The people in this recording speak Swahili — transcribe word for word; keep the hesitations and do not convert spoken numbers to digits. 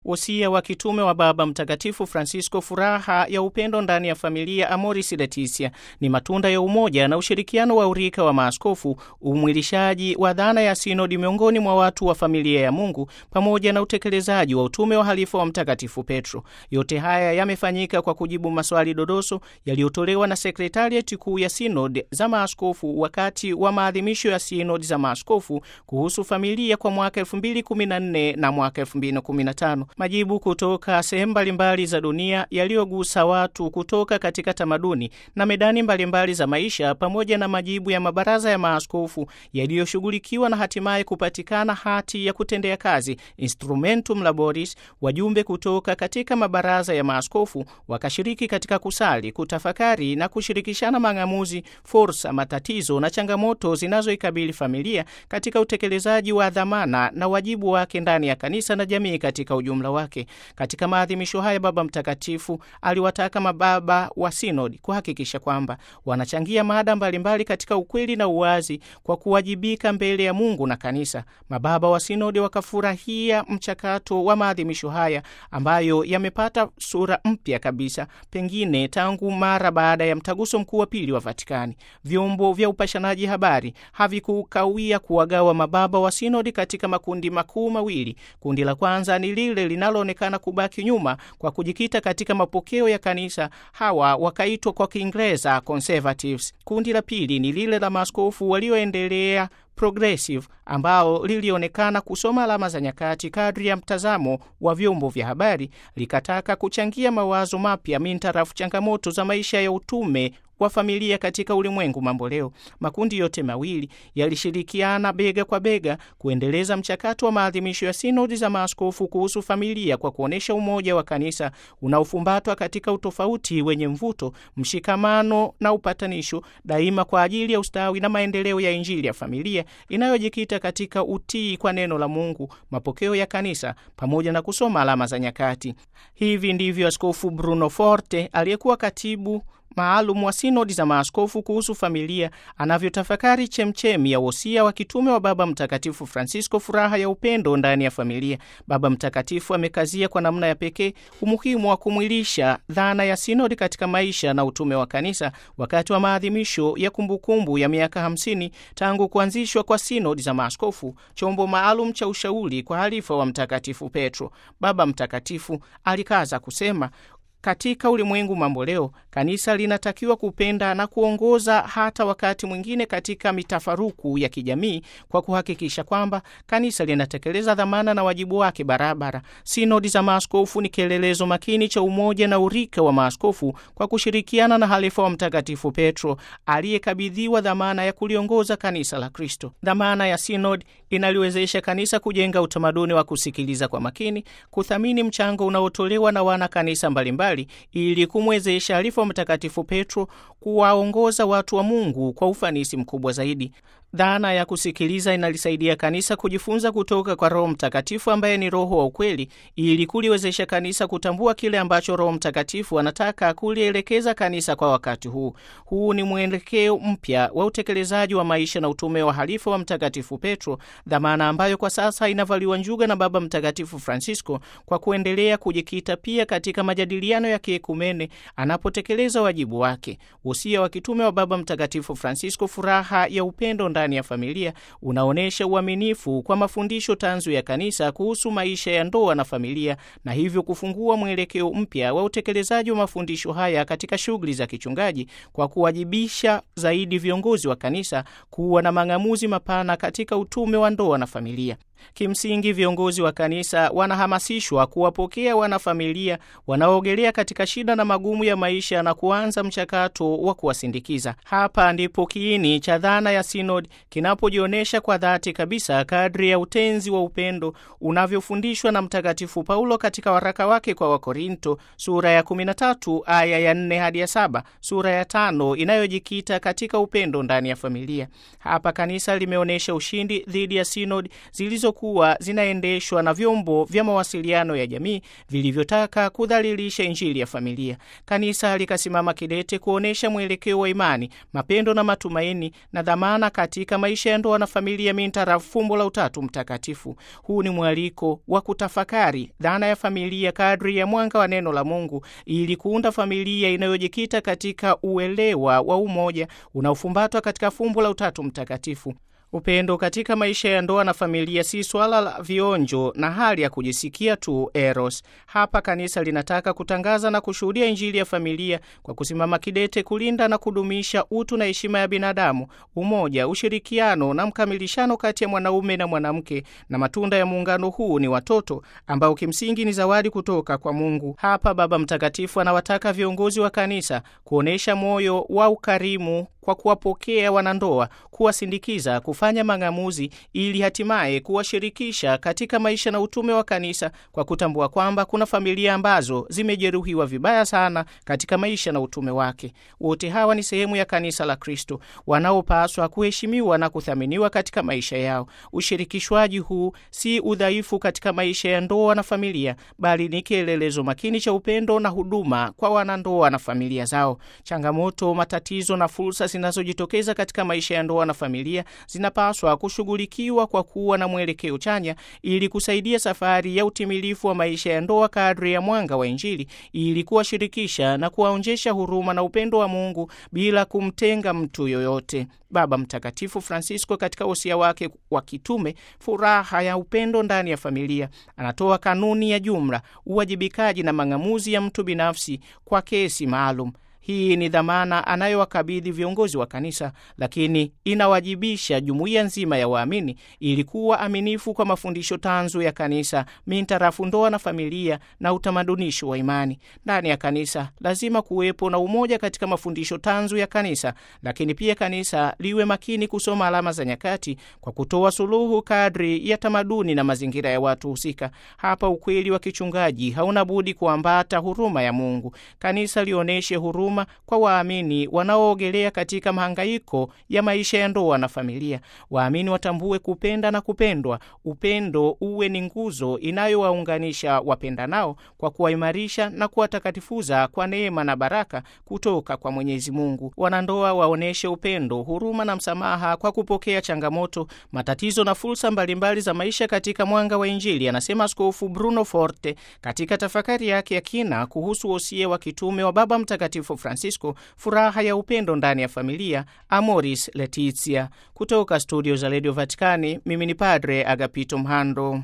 Wosia wa kitume wa Baba Mtakatifu Francisco, furaha ya upendo ndani ya familia, Amoris Laetitia, ni matunda ya umoja na ushirikiano wa urika wa maaskofu, umwilishaji wa dhana ya sinodi miongoni mwa watu wa familia ya Mungu, pamoja na utekelezaji wa utume wa halifa wa Mtakatifu Petro. Yote haya yamefanyika kwa kujibu maswali dodoso yaliyotolewa na sekretarieti kuu ya sinodi za maaskofu wakati wa maadhimisho ya sinodi za maaskofu kuhusu familia kwa mwaka elfu mbili kumi na nne na mwaka elfu mbili kumi na tano. Majibu kutoka sehemu mbalimbali za dunia yaliyogusa watu kutoka katika tamaduni na medani mbalimbali za maisha, pamoja na majibu ya mabaraza ya maaskofu yaliyoshughulikiwa na hatimaye kupatikana hati ya kutendea kazi, Instrumentum Laboris. Wajumbe kutoka katika mabaraza ya maaskofu wakashiriki katika kusali, kutafakari na kushirikishana mang'amuzi, fursa, matatizo na changamoto zinazoikabili familia katika utekelezaji wa dhamana na wajibu wake ndani ya kanisa na jamii katika ujumla wake. Katika maadhimisho haya, Baba Mtakatifu aliwataka mababa wa sinodi kuhakikisha kwamba wanachangia mada mbalimbali katika ukweli na uwazi kwa kuwajibika mbele ya Mungu na kanisa. Mababa wa sinodi wakafurahia mchakato wa maadhimisho haya ambayo yamepata sura mpya kabisa, pengine tangu mara baada ya mtaguso mkuu wa pili wa Vatikani. Vyombo vya upashanaji habari havikukawia kuwagawa mababa wa sinodi katika makundi makuu mawili. Kundi la kwanza ni lile linaloonekana kubaki nyuma kwa kujikita katika mapokeo ya kanisa, hawa wakaitwa kwa Kiingereza conservatives. Kundi la pili ni lile la maaskofu walioendelea progressive, ambao lilionekana kusoma alama za nyakati kadri ya mtazamo wa vyombo vya habari, likataka kuchangia mawazo mapya mintarafu changamoto za maisha ya utume wa familia katika ulimwengu mambo leo. Makundi yote mawili yalishirikiana bega kwa bega kuendeleza mchakato wa maadhimisho ya sinodi za maaskofu kuhusu familia kwa kuonesha umoja wa kanisa unaofumbatwa katika utofauti wenye mvuto, mshikamano na upatanisho, daima kwa ajili ya ustawi na maendeleo ya Injili ya familia inayojikita katika utii kwa neno la Mungu, mapokeo ya kanisa pamoja na kusoma alama za nyakati. Hivi ndivyo Askofu Bruno Forte, aliyekuwa katibu maalum wa sinodi za maaskofu kuhusu familia, anavyotafakari chemchemi ya wosia wa kitume wa Baba Mtakatifu Francisco, furaha ya upendo ndani ya familia. Baba Mtakatifu amekazia kwa namna ya pekee umuhimu wa kumwilisha dhana ya sinodi katika maisha na utume wa kanisa wakati wa maadhimisho ya kumbukumbu ya miaka hamsini tangu kuanzishwa kwa sinodi za maaskofu, chombo maalum cha ushauri kwa halifa wa Mtakatifu Petro. Baba Mtakatifu alikaza kusema, katika ulimwengu mambo leo, kanisa linatakiwa kupenda na kuongoza hata wakati mwingine katika mitafaruku ya kijamii, kwa kuhakikisha kwamba kanisa linatekeleza dhamana na wajibu wake barabara. Sinodi za maaskofu ni kielelezo makini cha umoja na urika wa maaskofu kwa kushirikiana na halifa wa Mtakatifu Petro aliyekabidhiwa dhamana ya kuliongoza kanisa la Kristo. Dhamana ya sinodi inaliwezesha kanisa kujenga utamaduni wa kusikiliza kwa makini, kuthamini mchango unaotolewa na wana kanisa mbalimbali ili kumwezesha halifa wa Mtakatifu Petro kuwaongoza watu wa Mungu kwa ufanisi mkubwa zaidi. Dhana ya kusikiliza inalisaidia kanisa kujifunza kutoka kwa Roho Mtakatifu ambaye ni Roho wa ukweli, ili kuliwezesha kanisa kutambua kile ambacho Roho Mtakatifu anataka kulielekeza kanisa kwa wakati huu. Huu ni mwelekeo mpya wa utekelezaji wa maisha na utume wa halifa wa Mtakatifu Petro, dhamana ambayo kwa sasa inavaliwa njuga na Baba Mtakatifu Francisco kwa kuendelea kujikita pia katika majadiliano ya kiekumene anapotekeleza wajibu wake. Wosia wa kitume wa Baba Mtakatifu Francisco, furaha ya upendo ndani ya familia, unaonesha uaminifu kwa mafundisho tanzu ya kanisa kuhusu maisha ya ndoa na familia, na hivyo kufungua mwelekeo mpya wa utekelezaji wa mafundisho haya katika shughuli za kichungaji, kwa kuwajibisha zaidi viongozi wa kanisa kuwa na mang'amuzi mapana katika utume wa ndoa na familia. Kimsingi, viongozi wa kanisa wanahamasishwa kuwapokea wanafamilia wanaogelea katika shida na magumu ya maisha na kuanza mchakato wa kuwasindikiza. Hapa ndipo kiini cha dhana ya sinodi kinapojionyesha kwa dhati kabisa, kadri ya utenzi wa upendo unavyofundishwa na Mtakatifu Paulo katika waraka wake kwa Wakorinto, sura ya kumi na tatu aya ya nne hadi ya saba, sura ya tano inayojikita katika upendo ndani ya familia. Hapa kanisa limeonyesha ushindi dhidi ya sinodi zilizo zilizokuwa zinaendeshwa na vyombo vya mawasiliano ya jamii vilivyotaka kudhalilisha Injili ya familia. Kanisa likasimama kidete kuonesha mwelekeo wa imani, mapendo na matumaini na dhamana katika maisha ya ndoa na familia mintarafu fumbo la Utatu Mtakatifu. Huu ni mwaliko wa kutafakari dhana ya familia kadri ya mwanga wa neno la Mungu ili kuunda familia inayojikita katika uelewa wa umoja unaofumbatwa katika fumbo la Utatu Mtakatifu. Upendo katika maisha ya ndoa na familia si swala la vionjo na hali ya kujisikia tu eros. Hapa kanisa linataka kutangaza na kushuhudia Injili ya familia kwa kusimama kidete kulinda na kudumisha utu na heshima ya binadamu, umoja, ushirikiano na mkamilishano kati ya mwanaume na mwanamke, na matunda ya muungano huu ni watoto ambao kimsingi ni zawadi kutoka kwa Mungu. Hapa Baba Mtakatifu anawataka viongozi wa kanisa kuonesha moyo wa ukarimu kwa kuwapokea wanandoa, kuwasindikiza, kufanya mang'amuzi ili hatimaye kuwashirikisha katika maisha na utume wa kanisa, kwa kutambua kwamba kuna familia ambazo zimejeruhiwa vibaya sana katika maisha na utume wake. Wote hawa ni sehemu ya kanisa la Kristo, wanaopaswa kuheshimiwa na kuthaminiwa katika maisha yao. Ushirikishwaji huu si udhaifu katika maisha ya ndoa na familia, bali ni kielelezo makini cha upendo na huduma kwa wanandoa na familia zao. Changamoto, matatizo na fursa zinazojitokeza katika maisha ya ndoa na familia zinapaswa kushughulikiwa kwa kuwa na mwelekeo chanya ili kusaidia safari ya utimilifu wa maisha ya ndoa kadri ya mwanga wa Injili, ili kuwashirikisha na kuwaonjesha huruma na upendo wa Mungu bila kumtenga mtu yoyote. Baba Mtakatifu Francisco katika wosia wake wa kitume Furaha ya Upendo ndani ya Familia anatoa kanuni ya jumla, uwajibikaji na mang'amuzi ya mtu binafsi kwa kesi maalum. Hii ni dhamana anayowakabidhi viongozi wa kanisa, lakini inawajibisha jumuiya nzima ya waamini ili kuwa aminifu kwa mafundisho tanzu ya kanisa mintarafu ndoa na familia na utamadunisho wa imani. Ndani ya kanisa lazima kuwepo na umoja katika mafundisho tanzu ya kanisa, lakini pia kanisa liwe makini kusoma alama za nyakati kwa kutoa suluhu kadri ya tamaduni na mazingira ya watu husika. Hapa ukweli wa kichungaji hauna budi kuambata huruma ya Mungu. Kanisa lioneshe huruma kwa waamini wanaoogelea katika mahangaiko ya maisha ya ndoa na familia. Waamini watambue kupenda na kupendwa. Upendo uwe ni nguzo inayowaunganisha wapendanao kwa kuwaimarisha na kuwatakatifuza kwa neema na baraka kutoka kwa Mwenyezi Mungu. Wanandoa waoneshe upendo, huruma na msamaha kwa kupokea changamoto, matatizo na fursa mbalimbali za maisha katika mwanga wa Injili, anasema Askofu Bruno Forte katika tafakari yake ya kina kuhusu wosia wa kitume wa Baba Mtakatifu Francisco, Furaha ya Upendo ndani ya Familia, Amoris Laetitia. Kutoka studio za Radio Vaticani, mimi ni Padre Agapito Mhando.